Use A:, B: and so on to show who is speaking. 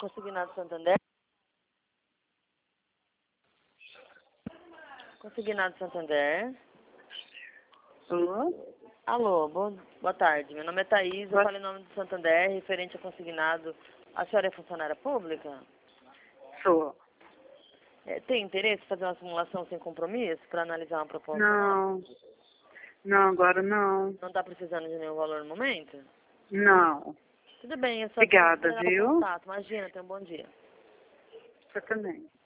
A: Consignado Santander. Consignado Santander.
B: Alô?
A: Alô, boa tarde. Meu nome é Thaís, eu falo em nome do Santander, referente a consignado. A senhora é funcionária pública?
B: Sou.
A: Tem interesse em fazer uma simulação sem compromisso para analisar uma proposta?
B: Não. Não, agora não.
A: Não está precisando de nenhum valor no momento?
B: Não.
A: Tudo bem, eu só
B: Obrigada,
A: tenho que
B: viu?
A: contato. Imagina, tenha um bom dia.
B: Você também.